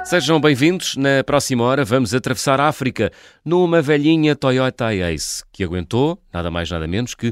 Sejam bem-vindos. Na próxima hora vamos atravessar a África numa velhinha Toyota Ace que aguentou nada mais nada menos que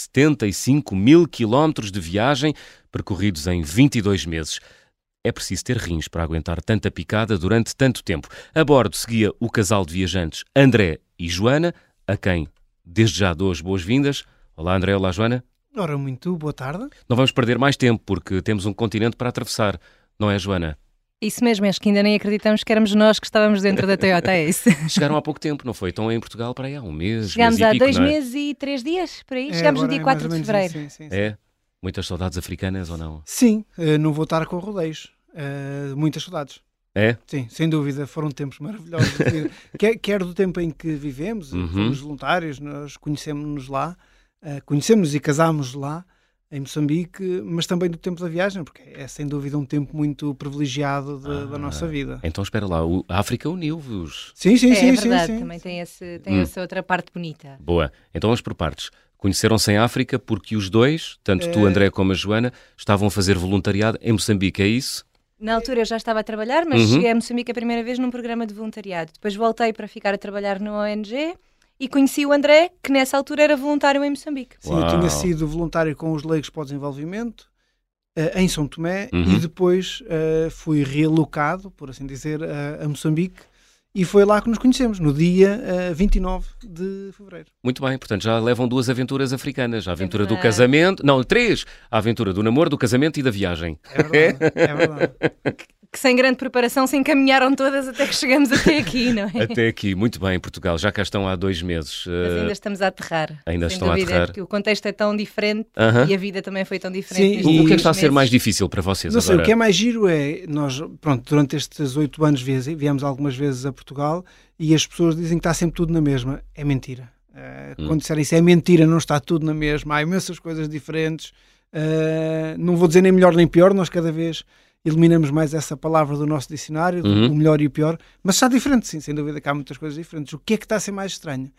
75 mil quilómetros de viagem percorridos em 22 meses. É preciso ter rins para aguentar tanta picada durante tanto tempo. A bordo seguia o casal de viajantes André e Joana, a quem desde já dou as boas-vindas. Olá André, olá Joana. Ora, muito boa tarde. Não vamos perder mais tempo porque temos um continente para atravessar, não é, Joana? Isso mesmo, acho que ainda nem acreditamos que éramos nós que estávamos dentro da Toyota Ace. Chegaram há pouco tempo, não foi? Estão em Portugal para aí há um mês, Chegámos mês e há pico, 2 não é? meses e 3 dias, por aí. Chegámos no dia 4 de fevereiro. Sim. É? Muitas saudades africanas ou não? Sim, não vou estar com rodeios. Muitas saudades. É? Sim, sem dúvida, foram tempos maravilhosos. Quer do tempo em que vivemos, fomos voluntários, nós conhecemos-nos lá, conhecemos e casámos lá, em Moçambique, mas também do tempo da viagem, porque é sem dúvida um tempo muito privilegiado da nossa vida. Então espera lá, a África uniu-vos. Sim. É verdade, também tem essa outra parte bonita. Boa, então vamos por partes. Conheceram-se em África porque os dois, tanto tu André como a Joana, estavam a fazer voluntariado em Moçambique, é isso? Na altura eu já estava a trabalhar, mas cheguei a Moçambique a primeira vez num programa de voluntariado. Depois voltei para ficar a trabalhar no ONG e conheci o André, que nessa altura era voluntário em Moçambique. Sim, eu tinha sido voluntário com os Leigos para o Desenvolvimento, em São Tomé, e depois fui realocado, por assim dizer, a Moçambique, e foi lá que nos conhecemos, no dia 29 de fevereiro. Muito bem, portanto já levam 2 aventuras africanas. A aventura do casamento, não, 3. A aventura do namoro, do casamento e da viagem. É verdade. Que sem grande preparação se encaminharam todas até que chegamos até aqui, não é? Até aqui, muito bem, Portugal. Já cá estão há 2 meses. Mas ainda estamos a aterrar. Ainda sem estão a dúvida, aterrar. porque o contexto é tão diferente e a vida também foi tão diferente. Sim, O que é que nestes está a ser meses. mais difícil para vocês Não sei, agora? o que é mais giro é, nós, pronto, durante estes 8 anos viemos algumas vezes a Portugal e as pessoas dizem que está sempre tudo na mesma. É mentira. Quando disserem isso é mentira, não está tudo na mesma. Há imensas coisas diferentes. Não vou dizer nem melhor nem pior, nós cada vez eliminamos mais essa palavra do nosso dicionário, o melhor e o pior, mas está diferente, sim, sem dúvida que há muitas coisas diferentes. O que é que está a ser mais estranho?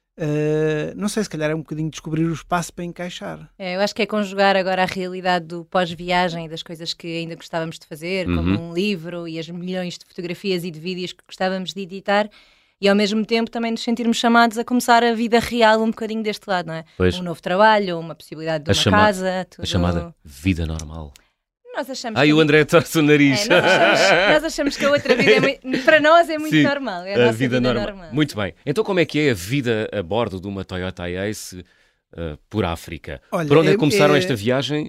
Não sei, se calhar é um bocadinho descobrir o espaço para encaixar. Eu acho que é conjugar agora a realidade do pós-viagem e das coisas que ainda gostávamos de fazer, como um livro e as milhões de fotografias e de vídeos que gostávamos de editar, e ao mesmo tempo também nos sentirmos chamados a começar a vida real um bocadinho deste lado, não é? Pois. Um novo trabalho, uma possibilidade de uma casa, tudo. A chamada vida normal. Nós achamos Ai, que o André torce o nariz. nós achamos que a outra vida para nós é muito Sim, normal. É a nossa vida normal. Muito bem. Então como é que é a vida a bordo de uma Toyota Ace por África? Olha, Por onde é que começaram esta viagem?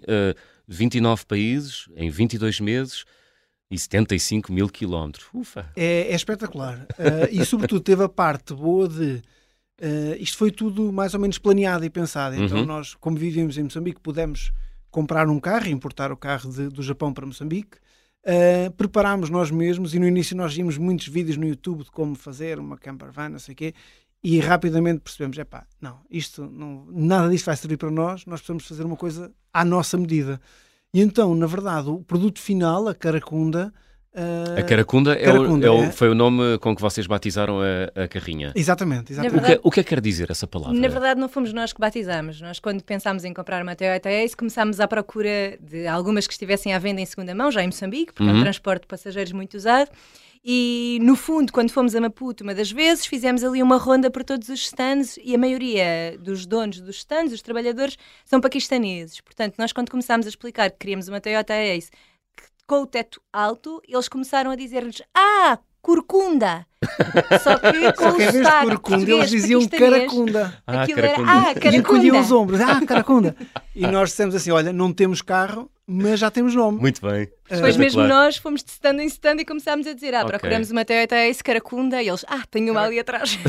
29 países, em 22 meses e 75 mil quilómetros. Ufa! É espetacular. E sobretudo teve a parte boa de... isto foi tudo mais ou menos planeado e pensado. Então nós, como vivíamos em Moçambique, pudemos comprar um carro e importar o carro do Japão para Moçambique. Preparámos nós mesmos e no início nós vimos muitos vídeos no YouTube de como fazer uma camper van, não sei o quê, e rapidamente percebemos, nada disto vai servir para nós precisamos fazer uma coisa à nossa medida. E então, na verdade, o produto final, a Caracunda... A Caracunda, foi o nome com que vocês batizaram a carrinha. Exatamente. Verdade, O que é que quer dizer essa palavra? Na verdade, não fomos nós que batizámos. Nós, quando pensámos em comprar uma Toyota Ace, começámos à procura de algumas que estivessem à venda em segunda mão, já em Moçambique, porque é um transporte de passageiros muito usado. E, no fundo, quando fomos a Maputo, uma das vezes, fizemos ali uma ronda por todos os stands e a maioria dos donos dos stands, os trabalhadores, são paquistaneses. Portanto, nós, quando começámos a explicar que queríamos uma Toyota Ace com o teto alto, eles começaram a dizer-lhes corcunda. Só que com em vez de corcunda, eles diziam caracunda. Caracunda. E encolhiam os ombros. Caracunda. E nós dissemos assim, olha, não temos carro, mas já temos nome. Muito bem. Depois mesmo nós fomos de stand em stand e começámos a dizer, procuramos uma Toyota Ace Caracunda, e eles, tenho uma ali atrás.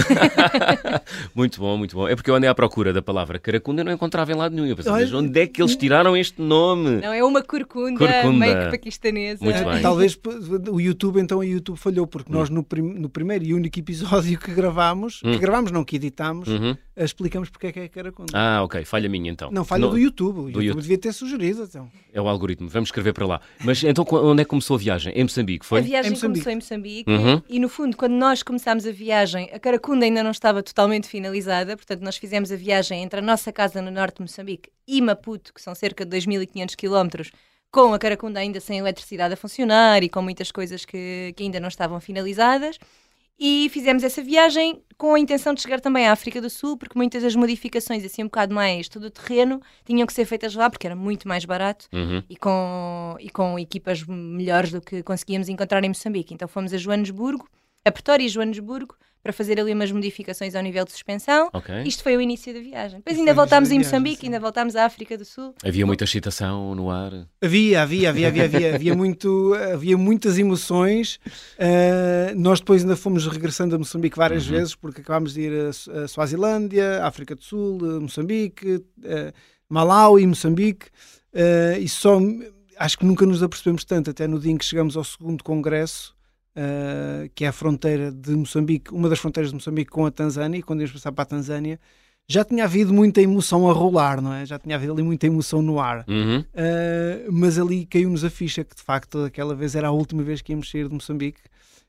Muito bom, muito bom. É porque eu andei à procura da palavra Caracunda e não encontrava em lado nenhum. Eu pensei, mas onde é que eles tiraram este nome? Não, é uma corcunda. Meio que paquistanesa. Muito bem. Talvez o YouTube falhou, porque nós no primeiro e único episódio que gravámos, que editámos, explicamos porque é que é Caracunda. Ok, falha minha então. Não, falha do YouTube. O YouTube devia ter sugerido. Então. É o algoritmo, vamos escrever para lá. Mas então onde é que começou a viagem? Em Moçambique, foi? A viagem começou em Moçambique e, no fundo, quando nós começámos a viagem, a Caracunda ainda não estava totalmente finalizada, portanto nós fizemos a viagem entre a nossa casa no norte de Moçambique e Maputo, que são cerca de 2.500 quilómetros, com a Caraconda ainda sem eletricidade a funcionar e com muitas coisas que ainda não estavam finalizadas. E fizemos essa viagem com a intenção de chegar também à África do Sul, porque muitas das modificações, assim um bocado mais todo o terreno, tinham que ser feitas lá, porque era muito mais barato e com equipas melhores do que conseguíamos encontrar em Moçambique. Então fomos a Joanesburgo, a Pretória e Joanesburgo, para fazer ali umas modificações ao nível de suspensão. Okay. Isto foi o início da viagem. Depois ainda voltámos em Moçambique, ainda voltámos à África do Sul. Havia muita excitação no ar? Havia muitas emoções. Nós depois ainda fomos regressando a Moçambique várias vezes, porque acabámos de ir a Suazilândia, África do Sul, Moçambique, Malawi, Moçambique, e só acho que nunca nos apercebemos tanto, até no dia em que chegamos ao segundo congresso, que é a fronteira de Moçambique, uma das fronteiras de Moçambique com a Tanzânia, e quando íamos passar para a Tanzânia, já tinha havido muita emoção a rolar, não é? Já tinha havido ali muita emoção no ar. Mas ali caiu-nos a ficha que, de facto, aquela vez era a última vez que íamos sair de Moçambique.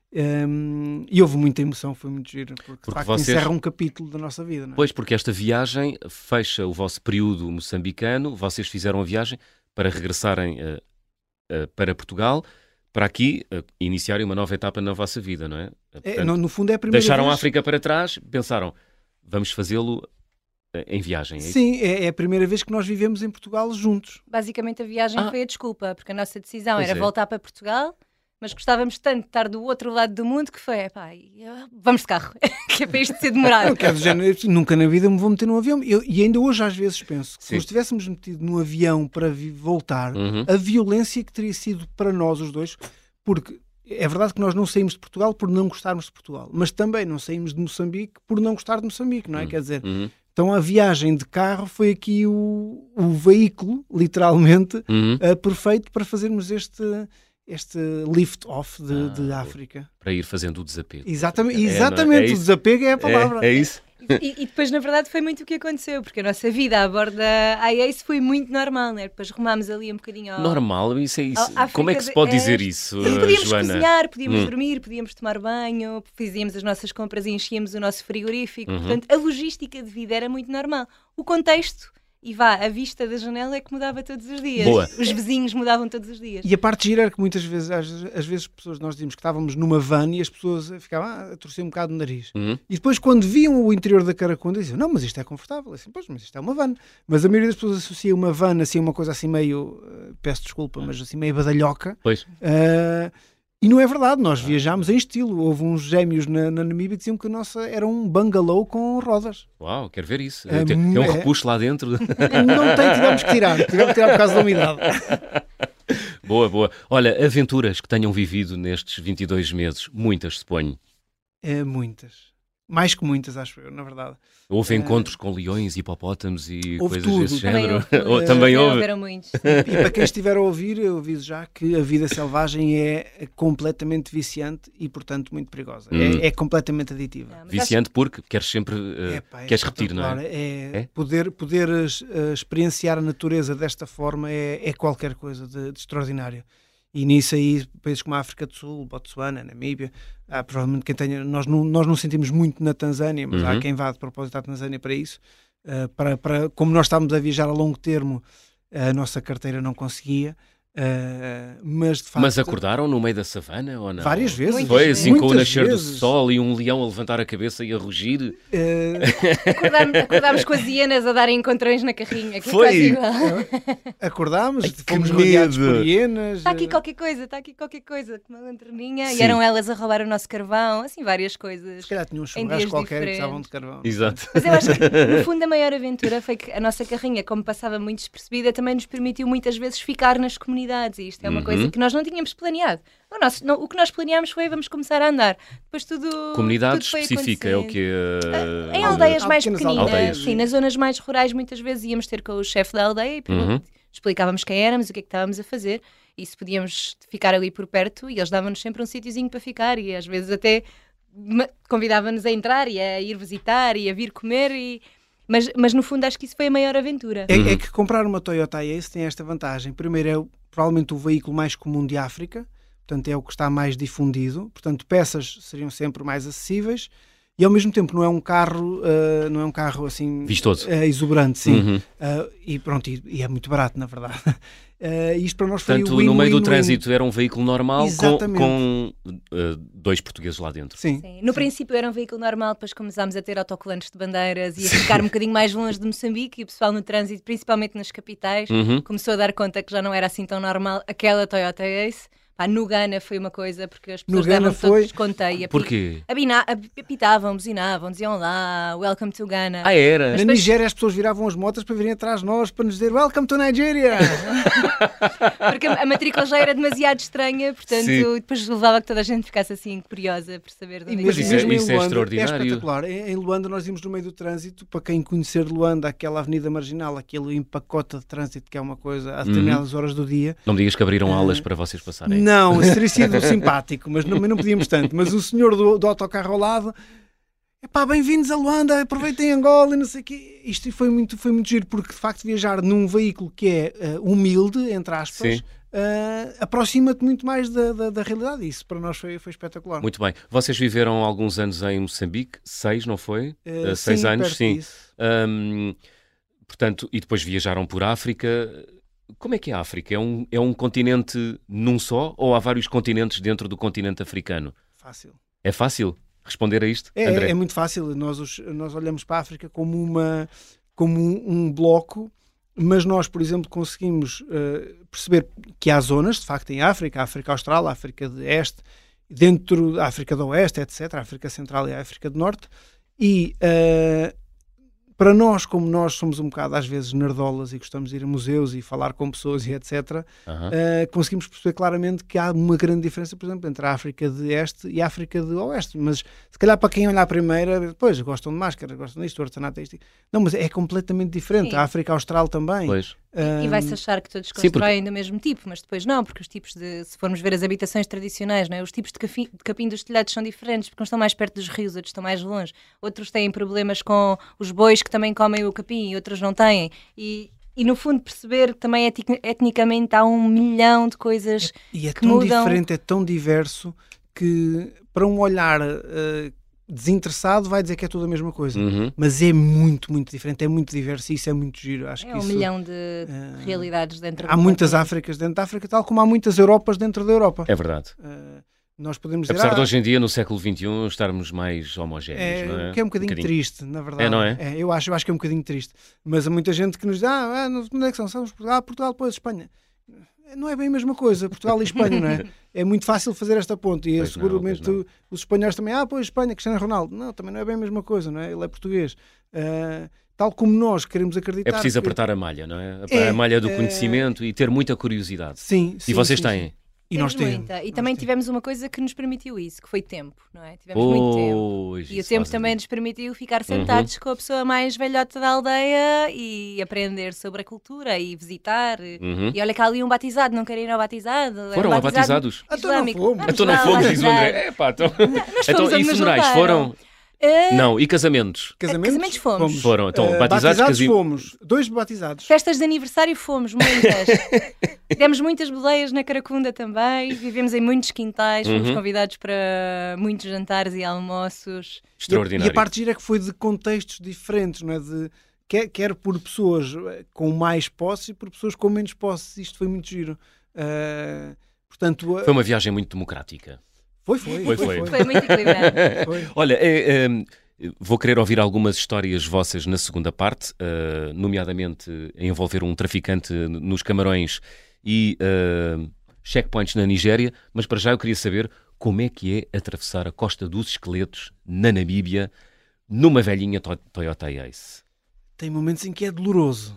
E houve muita emoção, foi muito giro, porque de facto vocês... encerra um capítulo da nossa vida, não é? Pois, porque esta viagem fecha o vosso período moçambicano, vocês fizeram a viagem para regressarem para Portugal, para aqui iniciarem uma nova etapa na vossa vida, não é? Portanto, no fundo é a primeira deixaram vez... a África para trás, pensaram, vamos fazê-lo em viagem, é isso? Sim, é a primeira vez que nós vivemos em Portugal juntos. Basicamente a viagem foi a desculpa, porque a nossa decisão era é. voltar para Portugal, mas gostávamos tanto de estar do outro lado do mundo que foi, pá, vamos de carro, que é para isto ser demorado. Nunca na vida me vou meter num avião. E ainda hoje às vezes penso que se nos tivéssemos metido num avião para voltar, a violência que teria sido para nós os dois, porque é verdade que nós não saímos de Portugal por não gostarmos de Portugal, mas também não saímos de Moçambique por não gostar de Moçambique, não é? Quer dizer, então a viagem de carro foi aqui o veículo, literalmente, perfeito para fazerem-nos este lift-off de África. Para ir fazendo o desapego. Exatamente, o desapego é a palavra. É isso. E depois, na verdade, foi muito o que aconteceu, porque a nossa vida a bordo da IACE foi muito normal, né? Depois rumámos ali um bocadinho ao... Normal? Isso é isso. Como é que se pode dizer isso, podíamos Joana? Cozinhar, podíamos dormir, podíamos tomar banho, fazíamos as nossas compras e enchíamos o nosso frigorífico. Portanto, a logística de vida era muito normal. O contexto... E a vista da janela é que mudava todos os dias. Boa. Os vizinhos mudavam todos os dias. E a parte gira era que muitas vezes, às vezes nós dizíamos que estávamos numa van e as pessoas ficavam a torcer um bocado o nariz. E depois quando viam o interior da Caraconda diziam, não, mas isto é confortável. Assim, pois, mas isto é uma van. Mas a maioria das pessoas associa uma van assim, uma coisa assim meio, peço desculpa, mas assim meio badalhoca. Pois. E não é verdade, nós viajámos em estilo. Houve uns gêmeos na Namíbia que diziam que a nossa era um bungalow com rodas. Uau, quero ver isso. Tem um repuxo lá dentro. Não tem, tivemos que tirar por causa da umidade. Boa. Olha, aventuras que tenham vivido nestes 22 meses, muitas, suponho. Muitas. Mais que muitas, acho eu, na verdade. Houve encontros com leões, hipopótamos e houve coisas tudo. desse género? Também houve. Muitos. E para quem estiver a ouvir, eu aviso já que a vida selvagem é completamente viciante e, portanto, muito perigosa. É completamente aditiva. Viciante porque queres sempre queres repetir, não é? Poder experienciar a natureza desta forma é qualquer coisa de extraordinário. E nisso aí, países como a África do Sul, Botsuana, Namíbia, provavelmente quem tenha, nós não sentimos muito na Tanzânia, mas há quem vá de propósito à Tanzânia para isso. Como nós estávamos a viajar a longo termo, a nossa carteira não conseguia. Mas de facto, mas acordaram no meio da savana ou não? Várias vezes. Foi assim com o nascer do sol e um leão a levantar a cabeça e a rugir. Acordámos com as hienas a darem encontrões na carrinha. Que foi! Acordámos, fomos rodeados por hienas. Está aqui qualquer coisa, com uma lanterninha. Sim. E eram elas a roubar o nosso carvão, assim, várias coisas. Se calhar tinham um churrasco qualquer que precisavam de carvão. Exato. Mas eu acho que, no fundo, a maior aventura foi que a nossa carrinha, como passava muito despercebida, também nos permitiu muitas vezes ficar nas comunidades. E isto é uma coisa que nós não tínhamos planeado. O que nós planeámos foi vamos começar a andar. Depois comunidade tudo específica é o que em aldeias mais pequeninas. Aldeias. Sim, nas zonas mais rurais muitas vezes íamos ter com o chefe da aldeia e explicávamos quem éramos, o que é que estávamos a fazer e se podíamos ficar ali por perto e eles davam-nos sempre um sítiozinho para ficar e às vezes até convidavam-nos a entrar e a ir visitar e a vir comer Mas no fundo acho que isso foi a maior aventura. É que comprar uma Toyota Yace tem esta vantagem. Primeiro é provavelmente o veículo mais comum de África, portanto é o que está mais difundido, portanto peças seriam sempre mais acessíveis e ao mesmo tempo não é um carro assim vistoso, exuberante, sim. E pronto, e é muito barato na verdade. Isto para nós foi Portanto, win-win-win. no meio do trânsito era um veículo normal Exatamente. com 2 portugueses lá dentro. Sim. Sim. No princípio era um veículo normal, depois começámos a ter autocolantes de bandeiras e a ficar um bocadinho mais longe de Moçambique, e o pessoal no trânsito, principalmente nas capitais, começou a dar conta que já não era assim tão normal aquela Toyota Ace. No Ghana foi uma coisa, porque as pessoas davam todo desconteio. Porquê? Apitavam, buzinavam, diziam lá, welcome to Ghana. Era? Na Nigéria as pessoas viravam as motas para virem atrás de nós, para nos dizer welcome to Nigeria. Porque a matrícula já era demasiado estranha, portanto, depois levava que toda a gente ficasse assim curiosa por saber de onde Mas isso é Luanda, extraordinário. É espetacular. Em Luanda nós íamos no meio do trânsito, para quem conhecer Luanda, aquela avenida marginal, aquele empacota de trânsito que é uma coisa a determinadas horas do dia. Não me digas que abriram alas para vocês passarem. Não, isso teria sido simpático, mas não podíamos tanto. Mas o senhor do autocarro ao lado, bem-vindos a Luanda, aproveitem Angola e não sei o quê. Isto foi muito giro, porque de facto viajar num veículo que é humilde, entre aspas, aproxima-te muito mais da realidade. Isso para nós foi espetacular. Muito bem. Vocês viveram alguns anos em Moçambique? 6, não foi? 6 sim, anos, sim. Portanto, e depois viajaram por África. Como é que é a África? É um continente num só ou há vários continentes dentro do continente africano? Fácil. É fácil responder a isto, André? É muito fácil. Nós olhamos para a África como um bloco, mas nós, por exemplo, conseguimos perceber que há zonas, de facto, em África, a África Austral, a África de Este, dentro da África do Oeste, etc., a África Central e a África do Norte, e para nós, como nós somos um bocado às vezes nerdolas e gostamos de ir a museus e falar com pessoas e etc., conseguimos perceber claramente que há uma grande diferença, por exemplo, entre a África de Este e a África do Oeste. Mas se calhar para quem olhar a primeira, pois, gostam de máscara, gostam disto, o artesanato é isto. Não, mas é completamente diferente. Sim. A África Austral também. Pois. E vai-se achar que todos constroem do mesmo tipo, mas depois não, porque os tipos se formos ver as habitações tradicionais, não é? Os tipos de capim dos telhados são diferentes, porque uns estão mais perto dos rios, outros estão mais longe, outros têm problemas com os bois que também comem o capim e outros não têm. E no fundo perceber que também etnicamente há 1 milhão de coisas e é que tão mudam. diferente, é tão diverso que para um olhar desinteressado vai dizer que é tudo a mesma coisa, mas é muito, muito diferente, é muito diverso e isso é muito giro. Acho que 1 milhão de realidades dentro do há muitas continente. Áfricas dentro da África, tal como há muitas Europas dentro da Europa. É verdade. Nós podemos dizer, Apesar de hoje em dia, no século XXI, estarmos mais homogéneos, não é? que é um bocadinho triste, na verdade. Não é? Eu acho que é um bocadinho triste. Mas há muita gente que nos diz, onde é que são? Somos Portugal, depois Espanha. Não é bem a mesma coisa, Portugal e Espanha, não é? É muito fácil fazer esta ponte. E seguramente os espanhóis também, pois Espanha, Cristiano Ronaldo. Não, também não é bem a mesma coisa, não é? Ele é português. Tal como nós queremos acreditar. É preciso apertar a malha, não é? A malha do conhecimento e ter muita curiosidade. Sim. E vocês têm? E nós temos. Muita. E também tivemos uma coisa que nos permitiu isso, que foi tempo, não é? Tivemos muito tempo. E o tempo também nos permitiu ficar sentados com a pessoa mais velhota da aldeia e aprender sobre a cultura e visitar. E olha que há ali um batizado, não querem ir ao batizado. Foram a batizados? Então não fomos, diz o André. Então, e funerais foram? Não, e casamentos? Casamentos fomos. Foram, então, batizados fomos. 2 batizados. Festas de aniversário fomos, muitas. Demos muitas boleias na Caracunda também, vivemos em muitos quintais, fomos convidados para muitos jantares e almoços. Extraordinário. E a parte gira é que foi de contextos diferentes, não é? Quer por pessoas com mais posse e por pessoas com menos posse. Isto foi muito giro. Portanto, foi uma viagem muito democrática. Foi muito equilibrado. Olha, vou querer ouvir algumas histórias vossas na segunda parte, nomeadamente a envolver um traficante nos Camarões e checkpoints na Nigéria, mas para já eu queria saber como é que é atravessar a Costa dos Esqueletos na Namíbia numa velhinha Toyota Ace. Tem momentos em que é doloroso.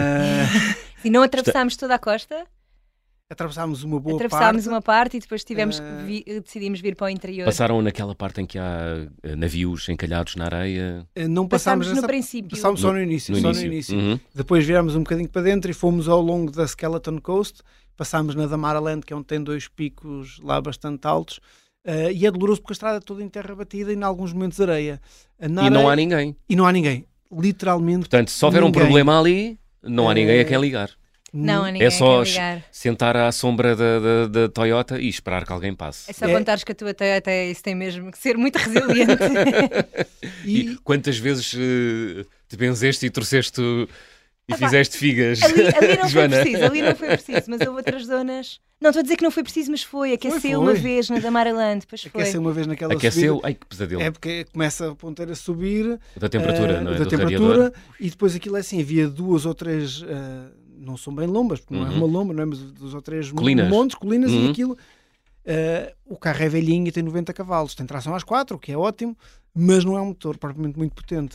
E não atravessámos toda a costa? Atravessámos uma boa Atravessámos uma parte e depois decidimos vir para o interior. Passaram naquela parte em que há navios encalhados na areia? Não passámos no princípio. Passámos só no início. Depois virámos um bocadinho para dentro e fomos ao longo da Skeleton Coast. Passámos na Damaraland, que é onde tem 2 picos lá bastante altos. E é doloroso porque a estrada é toda em terra batida e em alguns momentos areia. Não há ninguém. E não há ninguém. Literalmente. Portanto, se houver um problema ali, não há ninguém a quem ligar. Não há ninguém é só a ligar. Sentar à sombra da Toyota e esperar que alguém passe. É só contares que a tua Toyota isso tem mesmo que ser muito resiliente. E quantas vezes te benzeste e E fizeste figas. Ali não foi Joana. preciso, ali não foi preciso, mas houve outras zonas. Não, estou a dizer que não foi preciso, mas foi. Aqueceu uma vez na Damaraland, depois foi. Aqueceu uma vez naquela Aqueceu? subida. Ai, que pesadelo. É porque começa a ponteira a subir. Da temperatura, não é? Da Do temperatura. radiador. E depois aquilo é assim, havia 2 ou 3, não são bem lombas, porque não é uma lomba, não é? Mas 2 ou 3 montes, colinas, e aquilo. O carro é velhinho e tem 90 cavalos, tem tração às 4, o que é ótimo, mas não é um motor propriamente muito potente.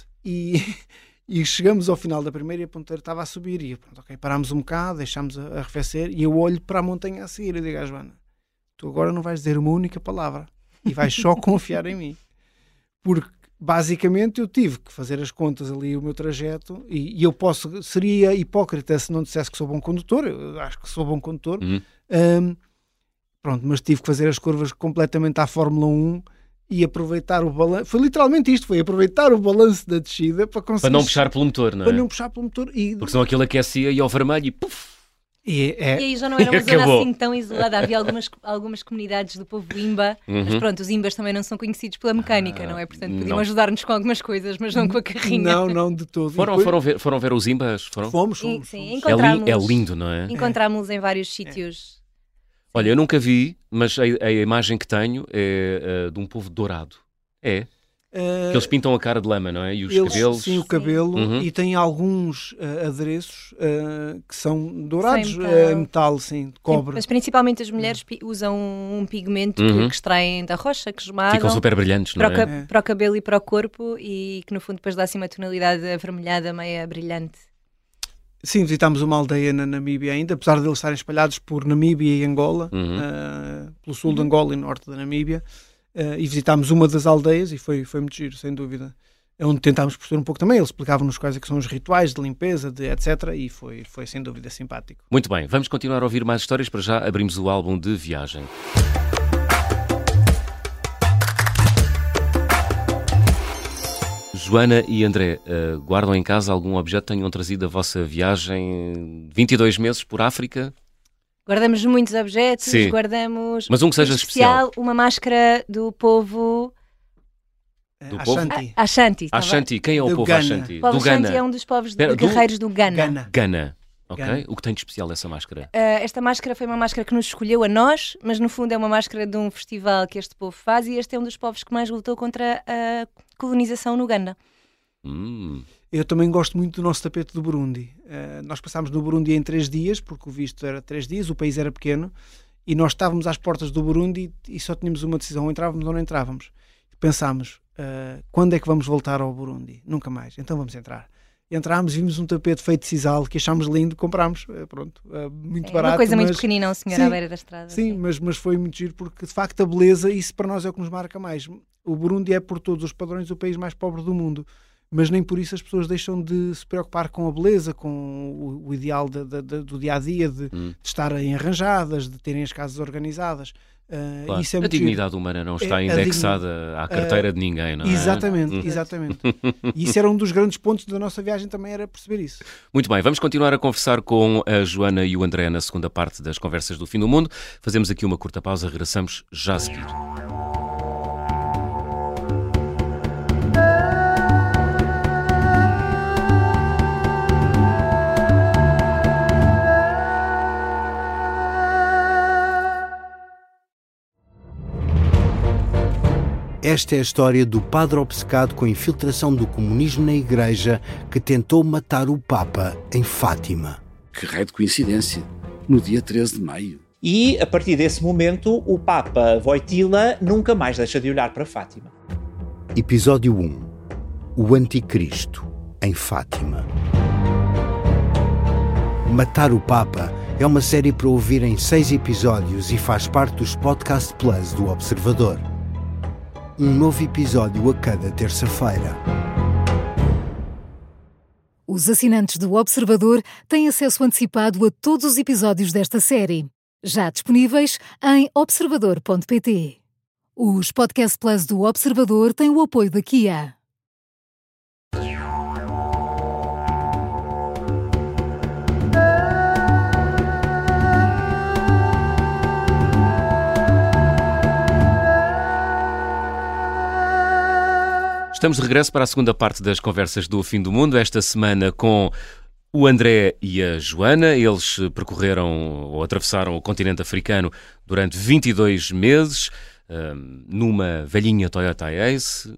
E chegamos ao final da primeira e a ponteira estava a subir e pronto, ok, parámos um bocado, deixámos a arrefecer e eu olho para a montanha a seguir e digo à Joana, tu agora não vais dizer uma única palavra e vais só confiar em mim. Porque basicamente eu tive que fazer as contas ali, o meu trajeto, e eu seria hipócrita se não dissesse que sou bom condutor, eu acho que sou bom condutor, pronto, mas tive que fazer as curvas completamente à Fórmula 1 e aproveitar o balanço. Foi literalmente isto, foi aproveitar o balanço da descida para conseguir... Para não puxar pelo motor, não é? Para não puxar pelo motor. Porque senão aquilo aquecia e ao vermelho e puf! E aí já não era uma zona acabou. assim tão isolada. Havia algumas comunidades do povo Imba, mas pronto, os Imbas também não são conhecidos pela mecânica, não é? Portanto, podiam ajudar-nos com algumas coisas, mas não com a carrinha. Não, de todo. Foram ver os Imbas? Fomos. Sim, encontramos. É lindo, não é? Encontramos em vários sítios. Olha, eu nunca vi, mas a imagem que tenho é de um povo dourado. É. Que eles pintam a cara de lama, não é? E os cabelos. Sim, o cabelo. E tem alguns adereços que são dourados, metal, sim, de cobre. Sim, mas principalmente as mulheres usam um pigmento que extraem da rocha, que esmagam. Ficam super brilhantes, não é? Para o cabelo e para o corpo e que no fundo depois dá assim uma tonalidade avermelhada, meia brilhante. Sim, visitámos uma aldeia na Namíbia ainda, apesar de eles estarem espalhados por Namíbia e Angola, pelo sul de Angola e norte da Namíbia. E visitámos uma das aldeias e foi muito giro, sem dúvida. É onde tentámos perceber um pouco também. Eles explicavam-nos quais é que são os rituais de limpeza, etc. E foi sem dúvida simpático. Muito bem, vamos continuar a ouvir mais histórias. Para já abrimos o álbum de viagem. Joana e André, guardam em casa algum objeto que tenham trazido a vossa viagem 22 meses por África? Guardamos muitos objetos, Sim. Guardamos... Mas um que seja especial. Uma máscara do povo... Do povo? Ashanti. Ashanti. Quem é o povo Ghana. Ashanti? O povo Do Ghana. Ashanti é um dos povos guerreiros do Ghana. Ghana. Ok. Ghana. O que tem de especial essa máscara? Esta máscara foi uma máscara que nos escolheu a nós, mas no fundo é uma máscara de um festival que este povo faz e este é um dos povos que mais lutou contra a colonização no Uganda. Eu também gosto muito do nosso tapete do Burundi. Nós passámos no Burundi em 3 dias, porque o visto era 3 dias, o país era pequeno, e nós estávamos às portas do Burundi e só tínhamos uma decisão, ou entrávamos ou não entrávamos. Pensámos, quando é que vamos voltar ao Burundi? Nunca mais, então vamos entrar. Entrámos, vimos um tapete feito de sisal que achámos lindo, comprámos, pronto, muito barato. Uma coisa mas... muito pequenina, um senhor à beira da estrada. Sim, mas foi muito giro, porque de facto a beleza, isso para nós é o que nos marca mais. O Burundi é por todos os padrões o país mais pobre do mundo, mas nem por isso as pessoas deixam de se preocupar com a beleza, com o ideal do dia-a-dia, de estarem arranjadas, de terem as casas organizadas. Claro. Isso é a muito dignidade giro. humana não está indexada à carteira de ninguém, não é? Exatamente. E isso era um dos grandes pontos da nossa viagem, também era perceber isso. Muito bem, vamos continuar a conversar com a Joana e o André na segunda parte das Conversas do Fim do Mundo. Fazemos aqui uma curta pausa, regressamos já a seguir. Esta é a história do padre obcecado com a infiltração do comunismo na Igreja que tentou matar o Papa em Fátima. Que raio de coincidência, no dia 13 de maio. E, a partir desse momento, o Papa Wojtyla nunca mais deixa de olhar para Fátima. Episódio 1. O Anticristo, em Fátima. Matar o Papa é uma série para ouvir em 6 episódios e faz parte dos Podcast Plus do Observador. Um novo episódio a cada terça-feira. Os assinantes do Observador têm acesso antecipado a todos os episódios desta série, já disponíveis em observador.pt. Os Podcast Plus do Observador têm o apoio da Kia. Estamos de regresso para a segunda parte das Conversas do Fim do Mundo, esta semana com O André e a Joana, eles percorreram ou atravessaram o continente africano durante 22 meses, numa velhinha Toyota Ace,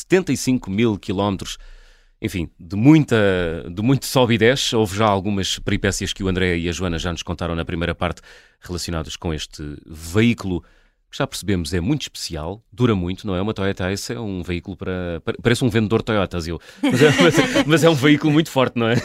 75 mil quilómetros, enfim, de muito sobe e desce. Houve já algumas peripécias que o André e a Joana já nos contaram na primeira parte relacionadas com este veículo, que já percebemos é muito especial, dura muito, não é? Uma Toyota Ace é um veículo parece um vendedor Toyotas, mas é um veículo muito forte, não é?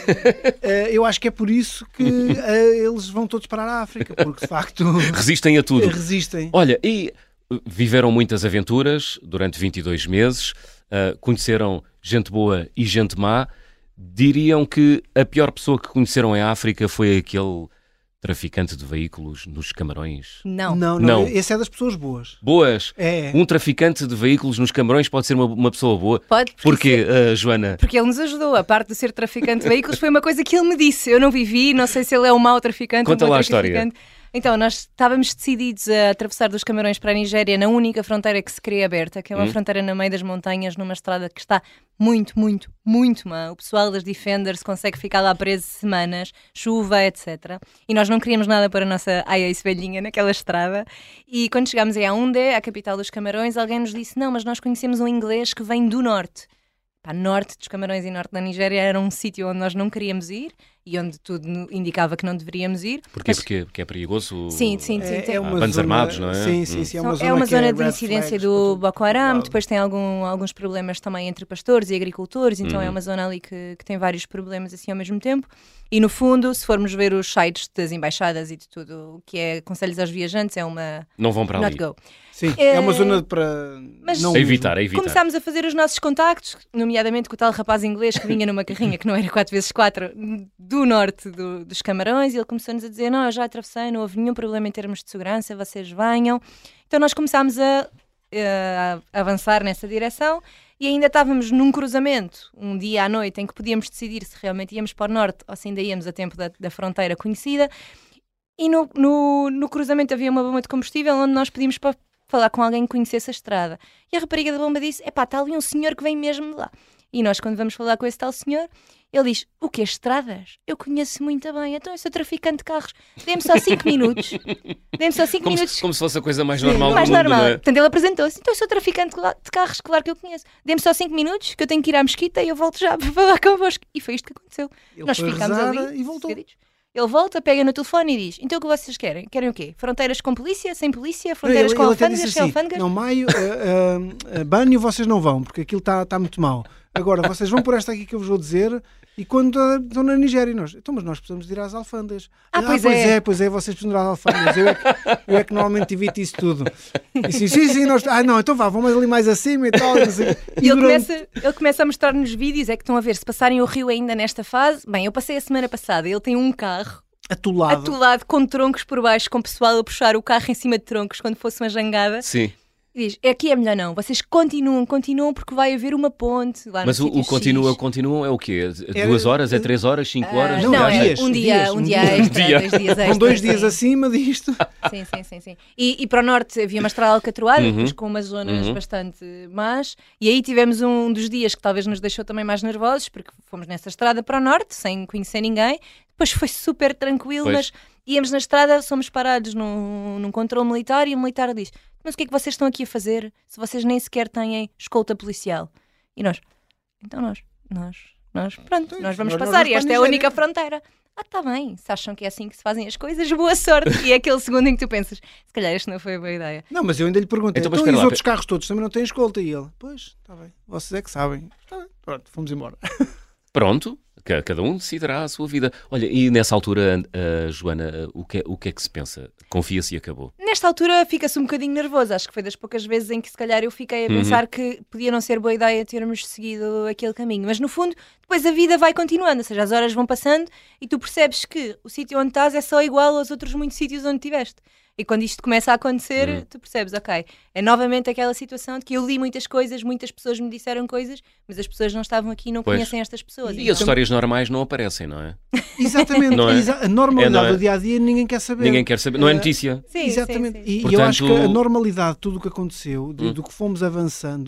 Eu acho que é por isso que eles vão todos para a África, porque de facto... Resistem a tudo. Resistem. Olha, e viveram muitas aventuras durante 22 meses, conheceram gente boa e gente má. Diriam que a pior pessoa que conheceram em África foi aquele traficante de veículos nos Camarões? Não. Esse é das pessoas boas. Boas? É. Um traficante de veículos nos Camarões pode ser uma pessoa boa? Pode. Porquê, Joana? Porque ele nos ajudou. A parte de ser traficante de veículos foi uma coisa que ele me disse. Eu não vivi, não sei se ele é um mau traficante Conta ou um bom lá a traficante. Então, nós estávamos decididos a atravessar dos Camarões para a Nigéria na única fronteira que se queria aberta, que é uma fronteira no meio das montanhas, numa estrada que está muito, muito, muito má. O pessoal das Defenders consegue ficar lá preso semanas, chuva, etc. E nós não queríamos nada para a nossa Ace velhinha naquela estrada. E quando chegámos a Yaoundé, a capital dos Camarões, alguém nos disse, não, mas nós conhecemos um inglês que vem do norte. Norte dos Camarões e norte da Nigéria era um sítio onde nós não queríamos ir e onde tudo indicava que não deveríamos ir. Porquê? Porque é perigoso? Sim. É uma bandos zona, armados, não é? Sim. É uma zona de red incidência flags do Boko Haram, depois tem alguns problemas também entre pastores e agricultores, então é uma zona ali que tem vários problemas assim ao mesmo tempo. E no fundo, se formos ver os sites das embaixadas e de tudo o que é conselhos aos viajantes, é uma... Não vão para ali. Not go. Sim, é uma zona para... Mas não evitar. Começámos a fazer os nossos contactos, nomeadamente com o tal rapaz inglês que vinha numa carrinha que não era 4x4 do norte dos Camarões, e ele começou-nos a dizer, não, eu já atravessei, não houve nenhum problema em termos de segurança, vocês venham. Então nós começámos a avançar nessa direção e ainda estávamos num cruzamento, um dia à noite, em que podíamos decidir se realmente íamos para o norte ou se ainda íamos a tempo da fronteira conhecida. E no cruzamento havia uma bomba de combustível onde nós pedimos para falar com alguém que conhecesse a estrada. E a rapariga da bomba disse, está ali um senhor que vem mesmo de lá. E nós, quando vamos falar com esse tal senhor, ele diz, o quê, estradas? Eu conheço muito bem, então eu sou traficante de carros. Dê-me só 5 minutos. Dê-me só 5 minutos. Como se fosse a coisa mais normal mais do mundo, normal. não é? Portanto, ele apresentou-se, então eu sou traficante de carros, claro que eu conheço. Dê-me só 5 minutos, que eu tenho que ir à mesquita e eu volto já para falar convosco. E foi isto que aconteceu. Nós ficámos ali e voltou. Ele volta, pega no telefone e diz, então o que vocês querem? Querem o quê? Fronteiras com polícia, sem polícia? Fronteiras com alfândegas, sem alfândegas? Não, maio, banho vocês não vão, porque aquilo está muito mau. Agora, vocês vão por esta aqui que eu vos vou dizer, e quando estão na Nigéria, mas nós precisamos de ir às alfândegas. Pois é, vocês precisam ir às alfândegas. Eu é que normalmente evito isso tudo. E sim, nós... não, então vamos ali mais acima e tal. E ele começa a mostrar-nos vídeos, é que estão a ver, se passarem o rio ainda nesta fase. Bem, eu passei a semana passada, ele tem um carro atolado com troncos por baixo, com pessoal a puxar o carro em cima de troncos, como fosse uma jangada. Sim. E diz, aqui é melhor não, vocês continuam porque vai haver uma ponte lá. Mas o continuam é o quê? 2 horas? É 3 horas? 5 horas? Não, é um dia extra, 2 dias extra. Com 2 dias acima disto. Sim. E para o norte havia uma estrada alcatroada, depois com umas zonas bastante más, e aí tivemos um dos dias que talvez nos deixou também mais nervosos, porque fomos nessa estrada para o norte, sem conhecer ninguém, depois foi super tranquilo, mas íamos na estrada, somos parados num controle militar, e o militar diz, mas o que é que vocês estão aqui a fazer se vocês nem sequer têm escolta policial? E nós vamos passar e esta é a única fronteira. Está bem, se acham que é assim que se fazem as coisas, boa sorte. E é aquele segundo em que tu pensas, se calhar isto não foi a boa ideia. Não, mas eu ainda lhe perguntei, então e os outros carros todos também não têm escolta? E ele, pois, está bem, vocês é que sabem. Está bem, pronto, fomos embora. Pronto. Cada um decidirá a sua vida. Olha, e nessa altura, Joana, o que é que se pensa? Confia-se e acabou? Nesta altura fica-se um bocadinho nervoso. Acho que foi das poucas vezes em que se calhar eu fiquei a pensar que podia não ser boa ideia termos seguido aquele caminho. Mas no fundo, depois a vida vai continuando. Ou seja, as horas vão passando e tu percebes que o sítio onde estás é só igual aos outros muitos sítios onde estiveste. E quando isto começa a acontecer, tu percebes, ok, é novamente aquela situação de que eu li muitas coisas, muitas pessoas me disseram coisas, mas as pessoas não estavam aqui e não conhecem estas pessoas. E as histórias normais não aparecem, não é? Exatamente. Não é? A normalidade do dia-a-dia ninguém quer saber. Ninguém quer saber. Não é notícia. Sim, exatamente. Sim. E portanto, eu acho que a normalidade de tudo o que aconteceu, do que fomos avançando,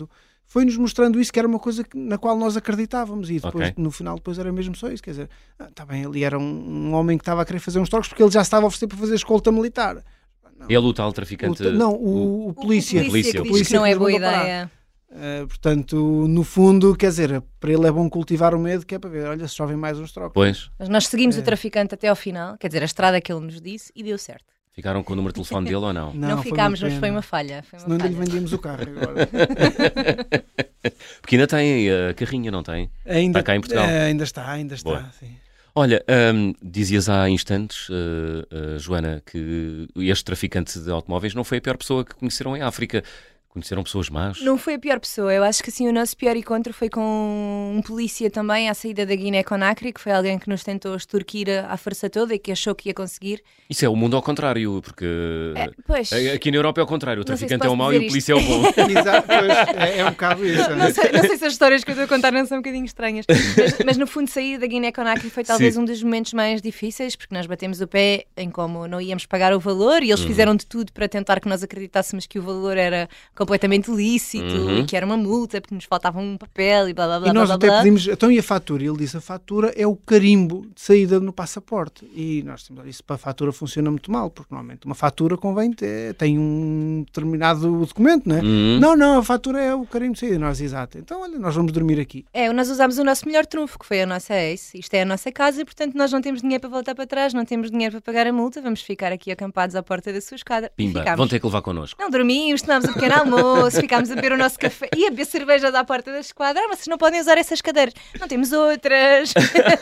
foi-nos mostrando isso, que era uma coisa na qual nós acreditávamos, e depois, Ok. no final, depois era mesmo só isso, quer dizer, está bem, ali era um homem que estava a querer fazer uns trocos porque ele já estava a oferecer para fazer escolta militar. Ele, o tal traficante... O polícia. polícia que diz que não é boa ideia. Portanto, no fundo, quer dizer, para ele é bom cultivar o medo, que é para ver, olha, se chovem mais uns trocos. Pois, Mas nós seguimos o traficante até ao final, quer dizer, a estrada que ele nos disse, e deu certo. ficaram com o número de telefone dele ou não? Não foi ficámos, uma mas foi pena. uma falha. Foi uma Senão ainda lhe falha. vendíamos o carro agora. Porque ainda tem a carrinha, não tem? Ainda, Está cá em Portugal. Ainda está, Boa. sim. Olha, dizias há instantes, Joana, que este traficante de automóveis não foi a pior pessoa que conheceram em África. Conheceram pessoas más? Não foi a pior pessoa. Eu acho que assim, o nosso pior encontro foi com um polícia também à saída da Guiné-Conakry, que foi alguém que nos tentou extorquir à força toda e que achou que ia conseguir. Isso é o mundo ao contrário, porque Pois, aqui na Europa é ao contrário. O Não sei se traficante é o posso mau e o dizer polícia é o bom. Exato, pois, é um bocado isso. não sei se as histórias que eu estou a contar não são um bocadinho estranhas, mas no fundo sair da Guiné-Conakry foi talvez Sim. um dos momentos mais difíceis, porque nós batemos o pé em como não íamos pagar o valor e eles fizeram de tudo para tentar que nós acreditássemos que o valor era completamente lícito e que era uma multa porque nos faltava um papel e blá blá blá. E nós blá, até blá. pedimos, então e a fatura? E ele disse, a fatura é o carimbo de saída no passaporte. E nós temos, isso para a fatura funciona muito mal, porque normalmente uma fatura convém tem um determinado documento, não é? Não, a fatura é o carimbo de saída. Nós, exato. Então, olha, nós vamos dormir aqui. Nós usámos o nosso melhor trunfo, que foi a nossa ex. Isto é a nossa casa e, portanto, nós não temos dinheiro para voltar para trás, não temos dinheiro para pagar a multa, vamos ficar aqui acampados à porta da sua escada. E Pimba, ficámos. vão ter que levar connosco. Não dormimos, tomámos um pequeno almoço, ficámos a beber o nosso café e a beber cerveja da porta da esquadra. Vocês não podem usar essas cadeiras. Não temos outras.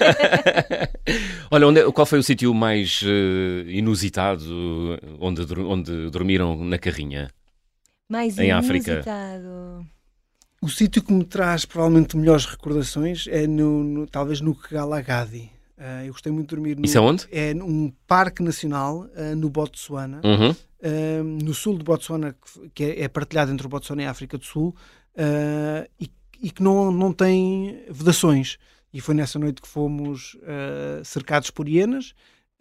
Olha, qual foi o sítio mais inusitado onde dormiram na carrinha? Mais Em África. inusitado. O sítio que me traz provavelmente melhores recordações é talvez no Kigalagadi. Eu gostei muito de dormir Isso é onde? É num parque nacional no Botsuana. Uhum. No sul do Botsuana, que é partilhado entre o Botsuana e a África do Sul, e que não tem vedações. E foi nessa noite que fomos cercados por hienas,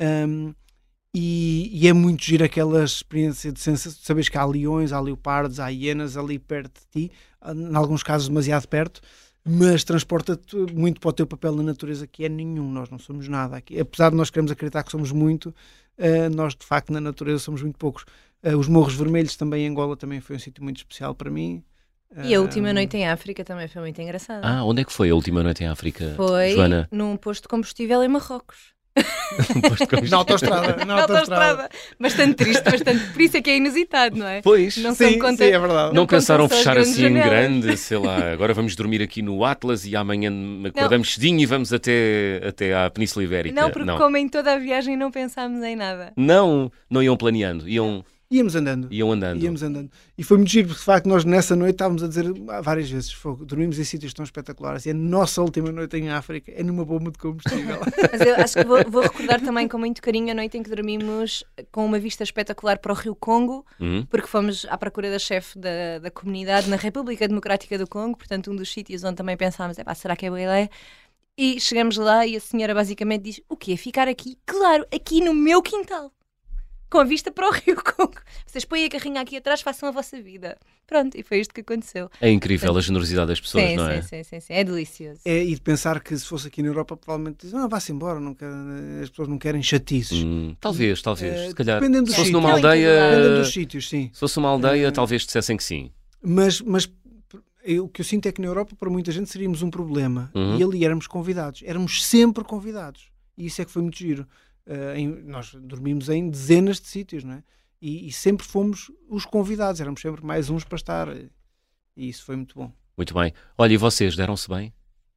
e é muito giro aquela experiência de saberes que há leões, há leopardos, há hienas ali perto de ti, em alguns casos demasiado perto, mas transporta-te muito para o teu papel na natureza, que é nenhum. Nós não somos nada aqui. Apesar de nós queremos acreditar que somos muito, nós de facto na natureza somos muito poucos. Os Morros Vermelhos também em Angola também foi um sítio muito especial para mim. E a última noite em África também foi muito engraçada. Onde é que foi a última noite em África, Foi Joana? num posto de combustível em Marrocos. Na autoestrada. Na autoestrada. Bastante triste, bastante. Por isso é que é inusitado, não é? Pois. Não Sim, são conta... sim, é verdade. Não contam pensaram só as fechar grandes assim em janelas. grande, sei lá, agora vamos dormir aqui no Atlas e amanhã acordamos cedinho e vamos até à Península Ibérica. Não, porque como em toda a viagem não pensámos em nada. Não iam planeando, Íamos andando. iam andando. Íamos andando. E foi muito giro, porque de facto nós nessa noite estávamos a dizer várias vezes, dormimos em sítios tão espetaculares, e a nossa última noite em África é numa bomba de combustível. Mas eu acho que vou recordar também com muito carinho a noite em que dormimos com uma vista espetacular para o Rio Congo, porque fomos à procura da chefe da comunidade na República Democrática do Congo, portanto um dos sítios onde também pensámos, será que é boa ideia? E chegamos lá e a senhora basicamente diz, o quê? Ficar aqui? Claro, aqui no meu quintal. Com a vista para o Rio Congo. Vocês põem a carrinha aqui atrás, façam a vossa vida. Pronto, e foi isto que aconteceu. É incrível a generosidade das pessoas, Sim, não é? sim. É delicioso. E de pensar que se fosse aqui na Europa, provavelmente dizem, vá-se embora, as pessoas não querem chatices. Talvez. Se calhar. Dependendo dos Se fosse sítios. numa aldeia. Dependendo dos sítios, sim. Se fosse uma aldeia, talvez dissessem que sim. Mas o que eu sinto é que na Europa, para muita gente, seríamos um problema. E ali éramos convidados. Éramos sempre convidados. E isso é que foi muito giro. Nós dormimos em dezenas de sítios, não é? E sempre fomos os convidados. Éramos sempre mais uns para estar. E isso foi muito bom. Muito bem. Olha, e vocês deram-se bem?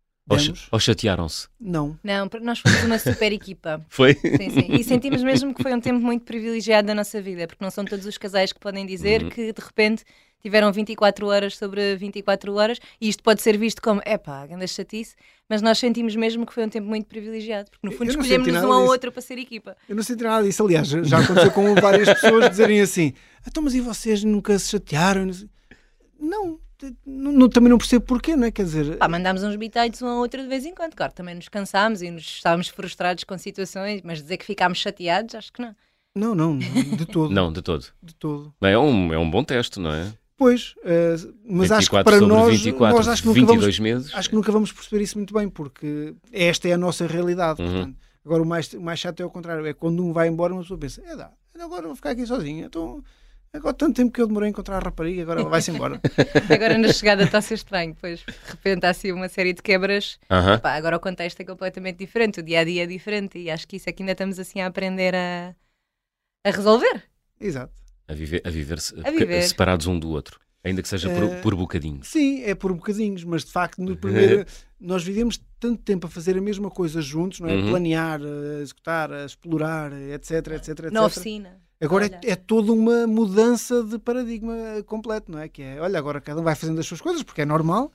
Ou chatearam-se? Não. Não, nós fomos uma super equipa. Foi? Sim. E sentimos mesmo que foi um tempo muito privilegiado da nossa vida, porque não são todos os casais que podem dizer que de repente tiveram 24 horas sobre 24 horas, e isto pode ser visto como, grande chatice, mas nós sentimos mesmo que foi um tempo muito privilegiado, porque no fundo Eu não escolhemos-nos senti um nada ao disso. outro para ser equipa. Eu não senti nada disso. Aliás, já aconteceu com várias pessoas dizerem assim, então, mas e vocês nunca se chatearam? Não, também não percebo porquê, não é? Quer dizer... Mandámos uns bitites um ao outro de vez em quando. Claro, também nos cansámos e estávamos frustrados com situações, mas dizer que ficámos chateados, acho que não. Não, de todo. Não, de todo. De todo. É um bom teste, não é? Pois, mas acho que 24 para sobre nós, 24, nós acho que nunca 22 vamos, meses. acho que nunca vamos perceber isso muito bem, porque esta é a nossa realidade. Portanto, agora o mais chato é ao contrário, é quando um vai embora uma pessoa pensa, agora vou ficar aqui sozinho, então agora tanto tempo que eu demorei a encontrar a rapariga, agora vai-se embora. Agora na chegada está a ser estranho, depois de repente há assim uma série de quebras. Epá, agora o contexto é completamente diferente, o dia-a-dia é diferente e acho que isso é que ainda estamos assim a aprender a resolver. Exato. A viver separados um do outro, ainda que seja por bocadinhos. Sim, é por bocadinhos, mas de facto no primeiro nós vivemos tanto tempo a fazer a mesma coisa juntos, não é? Planear, a executar, a explorar, etc. Na oficina. Agora é toda uma mudança de paradigma completo, não é? Que é, olha, agora cada um vai fazendo as suas coisas, porque é normal,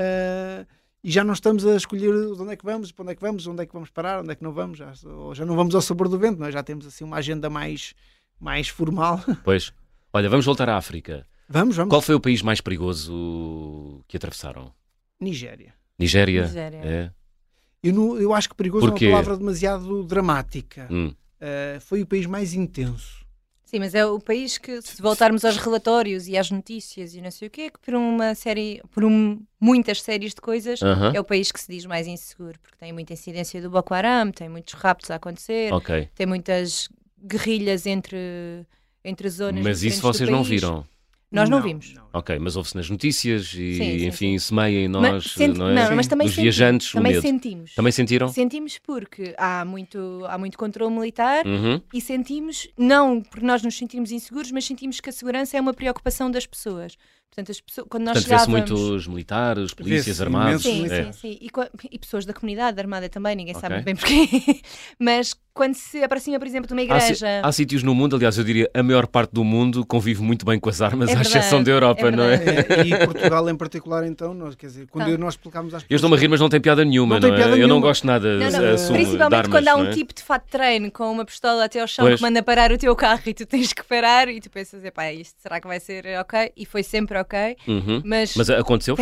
e já não estamos a escolher onde é que vamos, para onde é que vamos, onde é que vamos parar, onde é que não vamos, já não vamos ao sabor do vento, não é? Já temos assim uma agenda mais formal. Pois. Olha, vamos voltar à África. Vamos. Qual foi o país mais perigoso que atravessaram? Nigéria. Nigéria? É. Eu acho que perigoso Porquê? é uma palavra demasiado dramática. Foi o país mais intenso. Sim, mas é o país que, se voltarmos aos relatórios e às notícias e não sei o quê, que por muitas séries de coisas, é o país que se diz mais inseguro, porque tem muita incidência do Boko Haram, tem muitos raptos a acontecer, tem muitas guerrilhas entre zonas. Mas isso vocês não viram? Nós não vimos. Ok, mas ouve-se nas notícias e, sim, enfim, semeia em nós, mas também os viajantes, também o medo. sentimos. Também sentiram? Sentimos porque há muito controle militar e sentimos, não porque nós nos sentimos inseguros, mas sentimos que a segurança é uma preocupação das pessoas. Portanto, as pessoas, quando nós vê-se chegávamos... muitos militares, polícias armados. Sim. E pessoas da comunidade armada também, ninguém sabe muito bem porquê. Mas quando se aproxima, por exemplo, de uma igreja... Há sítios no mundo, aliás, eu diria, a maior parte do mundo convive muito bem com as armas, à exceção da Europa, não é? E Portugal em particular, então, quer dizer, quando nós explicámos às pessoas... Eu estou-me a rir, mas não tem piada nenhuma, não é? Eu não gosto nada principalmente de armas, quando há um tipo de fato de treino com uma pistola até ao chão que manda parar o teu carro e tu tens que parar e tu pensas, isto será que vai ser ok? E foi sempre ok. Mas aconteceu?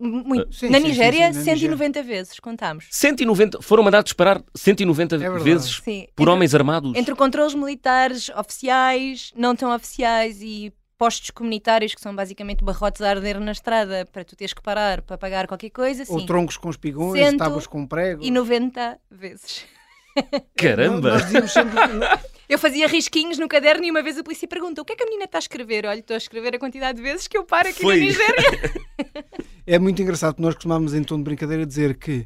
Na Nigéria, 190 vezes, contámos. 190? Foram mandados parar 190 vezes por homens armados? Entre controles militares, oficiais, não tão oficiais e postos comunitários, que são basicamente barrotes a arder na estrada para tu teres que parar para pagar qualquer coisa. Ou troncos com espigões, tábuas com prego. E 90 vezes. Caramba! Nós dizíamos sempre... Eu fazia risquinhos no caderno e uma vez a polícia pergunta: o que é que a menina está a escrever? Olha, estou a escrever a quantidade de vezes que eu paro aqui na Nigéria. É muito engraçado, porque nós costumávamos em tom de brincadeira dizer que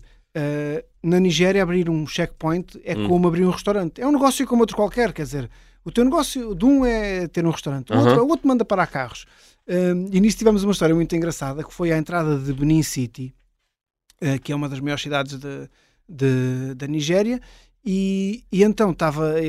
na Nigéria abrir um checkpoint é como abrir um restaurante. É um negócio como outro qualquer, quer dizer, o teu negócio de um é ter um restaurante, o outro manda parar carros. E nisso tivemos uma história muito engraçada, que foi à entrada de Benin City, que é uma das maiores cidades da Nigéria. E então estava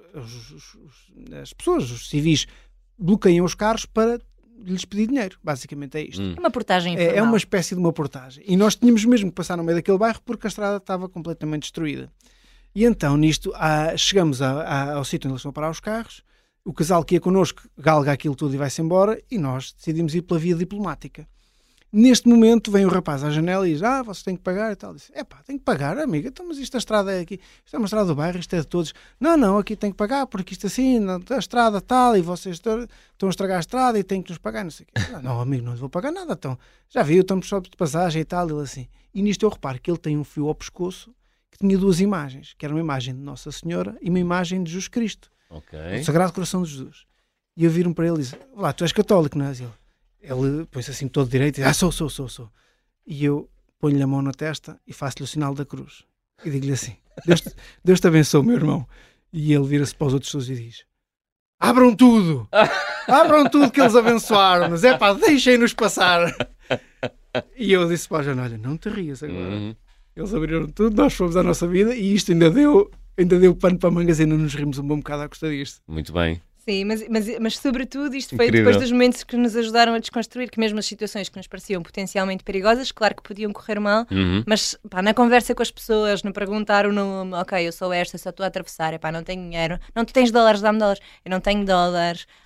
as pessoas, os civis, bloqueiam os carros para lhes pedir dinheiro. Basicamente é isto. É uma portagem informal. É uma espécie de uma portagem. E nós tínhamos mesmo que passar no meio daquele bairro porque a estrada estava completamente destruída. E então nisto chegamos ao sítio onde eles estão a parar os carros, o casal que ia connosco galga aquilo tudo e vai-se embora e nós decidimos ir pela via diplomática. Neste momento vem o rapaz à janela e diz: vocês têm que pagar e tal. Diz: tenho que pagar, amiga, então, mas isto a estrada é aqui, isto é uma estrada do bairro, isto é de todos. Não, aqui tem que pagar porque isto assim, a estrada tal, e vocês estão a estragar a estrada e têm que nos pagar, não sei o quê. Não, amigo, não lhe vou pagar nada, então, já viu, estamos só de passagem e tal, ele assim. E nisto eu reparo que ele tem um fio ao pescoço que tinha duas imagens, que era uma imagem de Nossa Senhora e uma imagem de Jesus Cristo, o Sagrado Coração de Jesus. E eu viro-me para ele e diz: olá, tu és católico, não és? Ele põe-se assim todo direito e diz: sou. E eu ponho-lhe a mão na testa e faço-lhe o sinal da cruz. E digo-lhe assim: Deus te abençoe, meu irmão. E ele vira-se para os outros pessoas e diz: abram tudo que eles abençoaram-nos. Deixem-nos passar. E eu disse para a Jana: olha, não te rias agora. Eles abriram tudo, nós fomos à nossa vida e isto ainda deu pano para mangas e ainda nos rimos um bom bocado à custa disto. Muito bem. Sim, mas sobretudo isto foi depois dos momentos que nos ajudaram a desconstruir, que mesmo as situações que nos pareciam potencialmente perigosas, claro que podiam correr mal, mas na conversa com as pessoas, no perguntar o nome: ok, eu sou esta, só estou a atravessar, não tenho dinheiro, não, tu tens dólares, dá-me dólares, eu não tenho dólares,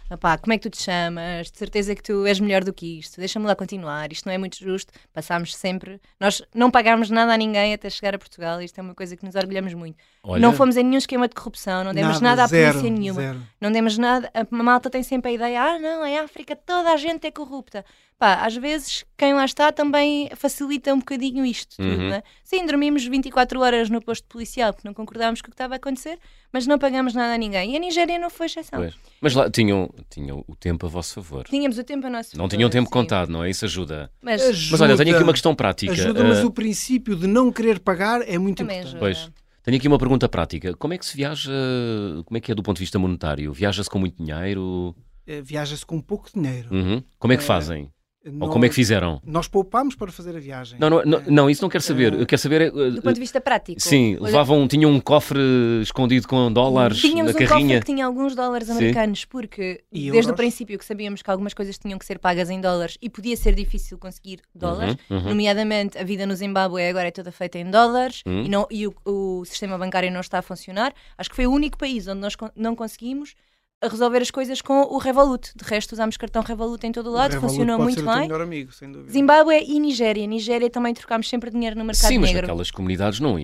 Epá, como é que tu te chamas? De certeza que tu és melhor do que isto. Deixa-me lá continuar. Isto não é muito justo. Passámos sempre... Nós não pagámos nada a ninguém até chegar a Portugal. Isto é uma coisa que nos orgulhamos muito. Olha, Não fomos em nenhum esquema de corrupção. Não demos nada à zero, polícia nenhuma. zero. Não demos nada. A malta tem sempre a ideia, não, em África toda a gente é corrupta. Pá, às vezes quem lá está também facilita um bocadinho isto tudo, Uhum. não é? Sim, dormimos 24 horas no posto policial porque não concordámos com o que estava a acontecer, mas não pagamos nada a ninguém. E a Nigéria não foi exceção. pois. Mas lá tinham o tempo a vosso favor. Tínhamos o tempo a nosso Não favor, tinham tempo sim. contado, não é? Isso ajuda. Mas Mas olha, tenho aqui uma questão prática. Ajuda, mas o princípio de não querer pagar é muito também importante. ajuda. Pois. Tenho aqui uma pergunta prática. Como é que se viaja? Como é que é do ponto de vista monetário? Viaja-se com muito dinheiro? Viaja-se com pouco dinheiro. Uhum. Como é que fazem? Ou Nós- como é que fizeram? Nós poupámos para fazer a viagem. Não, isso não quero saber. Eu quero saber. Do ponto de vista prático. Sim, olha, tinham um cofre escondido com dólares tínhamos na um carrinha. cofre que tinha alguns dólares Sim. americanos, porque E desde o euros. princípio que sabíamos que algumas coisas tinham que ser pagas em dólares e podia ser difícil conseguir dólares, Uhum. nomeadamente a vida no Zimbábue agora é toda feita em dólares Uhum. e o sistema bancário não está a funcionar. Acho que foi o único país onde nós não conseguimos a resolver as coisas com o Revolut. De resto, usámos cartão Revolut em todo o lado, O Revolut funcionou pode muito ser o teu bem. melhor amigo, sem dúvida. Zimbábue e Nigéria. Nigéria também trocámos sempre dinheiro no mercado Sim, mas negro. aquelas comunidades não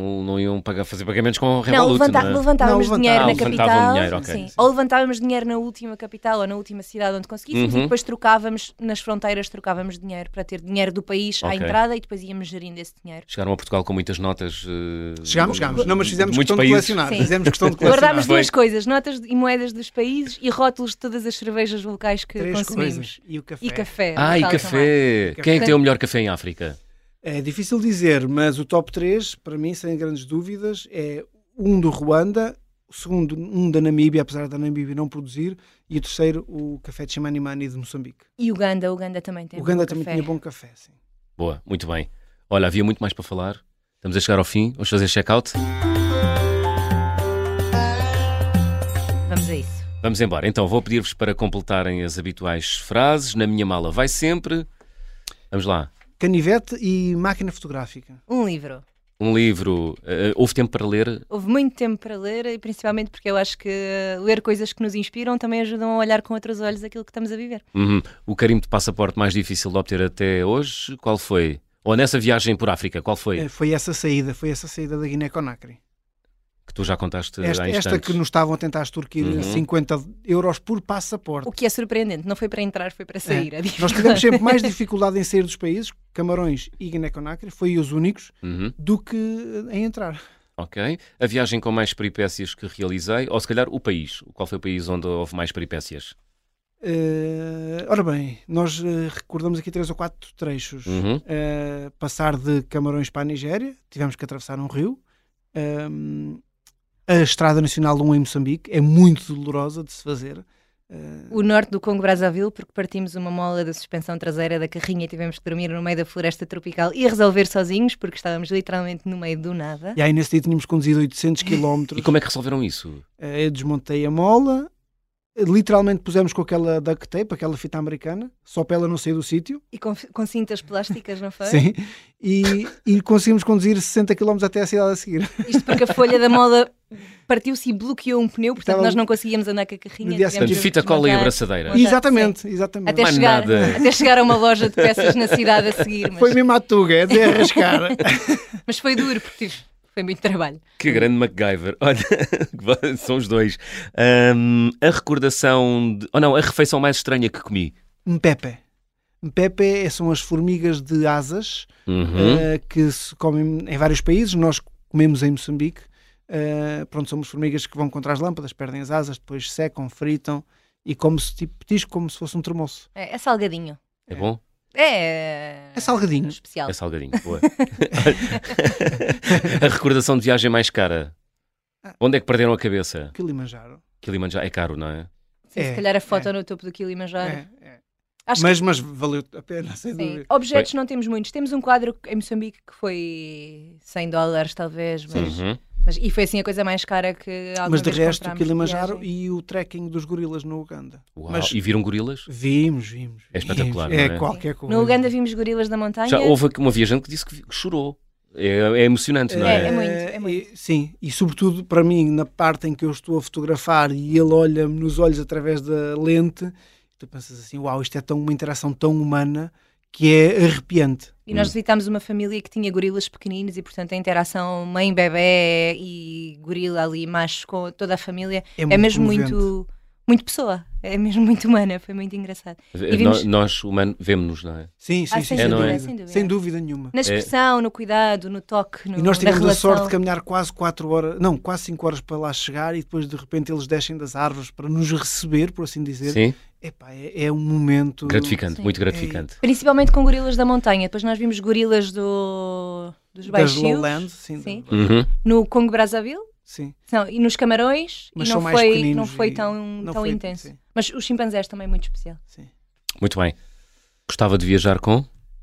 iam fazer pagamentos com Não, Revolut, não é? levantávamos Não, dinheiro na levantavam capital, dinheiro, ok. sim. Ou levantávamos dinheiro na última capital ou na última cidade onde conseguíssemos Uhum. e depois trocávamos nas fronteiras, trocávamos dinheiro para ter dinheiro do país à Ok. entrada e depois íamos gerindo esse dinheiro. Chegaram a Portugal com muitas notas. Chegámos. Não, mas fizemos de muitos questão de países. colecionar. Sim. Fizemos questão de colecionar. Guardámos Foi. duas coisas, notas e moedas dos países e rótulos de todas as cervejas locais que Três consumimos. coisas. E o café. E café. Ah, e local café. também. Quem é que tem o melhor café em África? É difícil dizer, mas o top 3, para mim, sem grandes dúvidas, é um do Ruanda, o segundo, um da Namíbia, apesar da Namíbia não produzir, e o terceiro, o café de Chimanimani de Moçambique. E Uganda também tem O Uganda bom também café. tinha bom café, sim. Boa, muito bem. Olha, havia muito mais para falar. Estamos a chegar ao fim. Vamos fazer check-out. Vamos a isso. Vamos embora. Então, vou pedir-vos para completarem as habituais frases. Na minha mala vai sempre. Vamos lá. Canivete e máquina fotográfica. Um livro. Um livro. Houve tempo para ler? Houve muito tempo para ler, e principalmente porque eu acho que ler coisas que nos inspiram também ajudam a olhar com outros olhos aquilo que estamos a viver. Uhum. O carimbo de passaporte mais difícil de obter até hoje, qual foi? Ou nessa viagem por África, qual foi? Foi essa saída da Guiné-Conakry. Que tu já contaste há Esta instantes. que nos estavam a tentar extorquir Uhum. 50 euros por passaporte. O que é surpreendente, não foi para entrar, foi para sair. É. A Nós dificuldade. tivemos sempre mais dificuldade em sair dos países, Camarões e Guiné-Conakry, foi os únicos, Uhum. do que em entrar. Ok. A viagem com mais peripécias que realizei, ou se calhar o país. Qual foi o país onde houve mais peripécias? Ora bem, nós recordamos aqui 3 ou 4 trechos. Uhum. Passar de Camarões para a Nigéria, tivemos que atravessar um rio. A Estrada Nacional 1 em Moçambique é muito dolorosa de se fazer. O norte do Congo-Brazzaville, porque partimos uma mola da suspensão traseira da carrinha e tivemos que dormir no meio da floresta tropical e resolver sozinhos, porque estávamos literalmente no meio do nada. E aí nesse dia tínhamos conduzido 800 km. E como é que resolveram isso? Eu desmontei a mola, literalmente pusemos com aquela duct tape, aquela fita americana, só para ela não sair do sítio. E com cintas plásticas, não foi? Sim. E conseguimos conduzir 60 km até a cidade a seguir. Isto porque a folha da mola partiu-se e bloqueou um pneu, portanto Estava- nós não conseguíamos andar com a carrinha. No dia tivemos Portanto, seguinte, que fita, cola e desmontar. abraçadeira. Montar, Exatamente, exatamente. Até Mais chegar, nada. até chegar a uma loja de peças na cidade a seguir. Mas Foi mesmo à tuga, é de arrascar. mas foi duro, porque foi muito trabalho. Que grande MacGyver. Olha, são os dois. A recordação... a refeição mais estranha que comi. Mpepe. Mpepe são as formigas de asas Uhum. que se comem em vários países. Nós comemos em Moçambique. Pronto, somos formigas que vão contra as lâmpadas, perdem as asas, depois secam, fritam e come-se tipo petisco, como se fosse um tremoço. É salgadinho. É bom? É salgadinho. especial. É salgadinho. Boa. A recordação de viagem mais cara. Onde é que perderam a cabeça? Kilimanjaro. Kilimanjaro é caro, não é? Sim, se calhar a foto no topo do Kilimanjaro. É. Acho Mas valeu a pena, sem Sim. dúvida. Objetos não temos muitos. Temos um quadro em Moçambique que foi $100 talvez, mas, Uhum. e foi assim a coisa mais cara que alguma Mas de vez resto, o comprámos de Kilimanjaro viagem. e o trekking dos gorilas no Uganda. Uau. Mas E viram gorilas? vimos. É espetacular, É não é? qualquer coisa. No Uganda vimos gorilas da montanha. Já houve uma viajante que disse que chorou É emocionante, não é? É muito. Sim, e sobretudo para mim, na parte em que eu estou a fotografar e ele olha-me nos olhos através da lente, tu pensas assim, uau, isto é uma interação tão humana que é arrepiante. E nós visitámos uma família que tinha gorilas pequeninos e, portanto, a interação mãe-bebé e gorila ali, macho, com toda a família, é mesmo muito pessoa. É mesmo muito humana, foi muito engraçado. Nós, humanos, vemos-nos, não é? Sim, sem dúvida nenhuma. Na expressão, no cuidado, no toque, e nós tivemos na a sorte de caminhar quase quase 5 horas para lá chegar e depois de repente eles descem das árvores para nos receber, por assim dizer. Sim. Epá, é um momento... Gratificante, muito gratificante. Principalmente com gorilas da montanha. Depois nós vimos gorilas dos baixos rios. Lowland, sim. No Congo Brazzaville. Sim. E nos Camarões, mas e não foi tão intenso. Sim. Mas os chimpanzés também muito especial. Sim. Muito bem. Gostava de viajar com?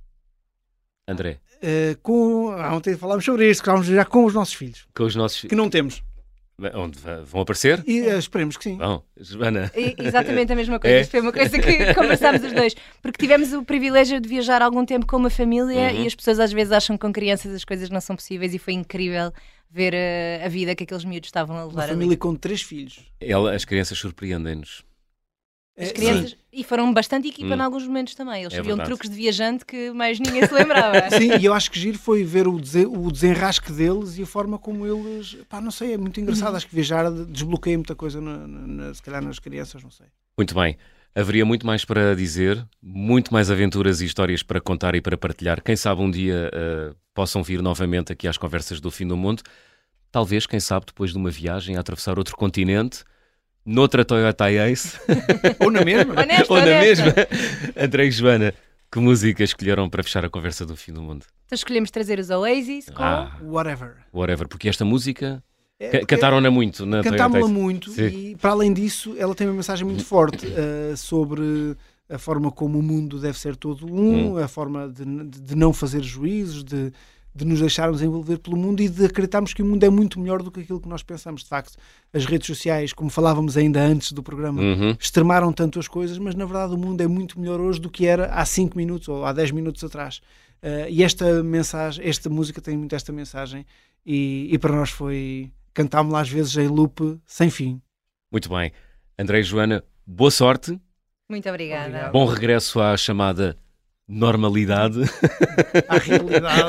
André? Ontem falámos sobre isto, gostávamos de viajar com os nossos filhos. Com os nossos filhos. Que não temos. Onde vão aparecer? E esperemos que sim. Bom, Joana. Exatamente a mesma coisa. Isto foi uma coisa que conversámos os dois. Porque tivemos o privilégio de viajar algum tempo com uma família e as pessoas às vezes acham que com crianças as coisas não são possíveis e foi incrível ver a vida que aqueles miúdos estavam a levar. Uma família com 3 filhos. As crianças surpreendem-nos. As crianças, e foram bastante equipa em alguns momentos também. Eles sabiam truques de viajante que mais ninguém se lembrava. Sim, e eu acho que giro foi ver o desenrasque deles e a forma como eles... não sei, é muito engraçado. Acho que viajar desbloqueia muita coisa, se calhar nas crianças, não sei. Muito bem. Haveria muito mais para dizer, muito mais aventuras e histórias para contar e para partilhar. Quem sabe um dia possam vir novamente aqui às Conversas do Fim do Mundo. Talvez, quem sabe, depois de uma viagem a atravessar outro continente, noutra Toyota Ace. Ou na mesma. Ou na mesma. André e Joana, que música escolheram para fechar a Conversa do Fim do Mundo? Então escolhemos trazer os Oasis com... Whatever. Porque esta música... Cantaram-na muito na Toyota Ace. Cantámos-la muito. Sim. E para além disso, ela tem uma mensagem muito forte sobre a forma como o mundo deve ser todo a forma de não fazer juízos, de nos deixarmos envolver pelo mundo e de acreditarmos que o mundo é muito melhor do que aquilo que nós pensamos. De facto, as redes sociais, como falávamos ainda antes do programa, extremaram tanto as coisas, mas na verdade o mundo é muito melhor hoje do que era há 5 minutos ou há 10 minutos atrás. E esta música tem muito esta mensagem e para nós foi... Cantámos-la às vezes em loop sem fim. Muito bem. André e Joana, boa sorte. Muito obrigada. Bom regresso à chamada normalidade. À realidade.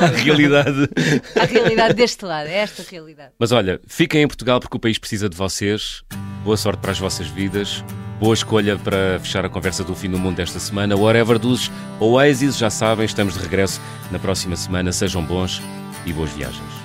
À realidade deste lado, é esta realidade. Mas olha, fiquem em Portugal porque o país precisa de vocês. Boa sorte para as vossas vidas. Boa escolha para fechar a Conversa do Fim do Mundo desta semana. Whatever dos Oasis, já sabem, estamos de regresso na próxima semana. Sejam bons e boas viagens.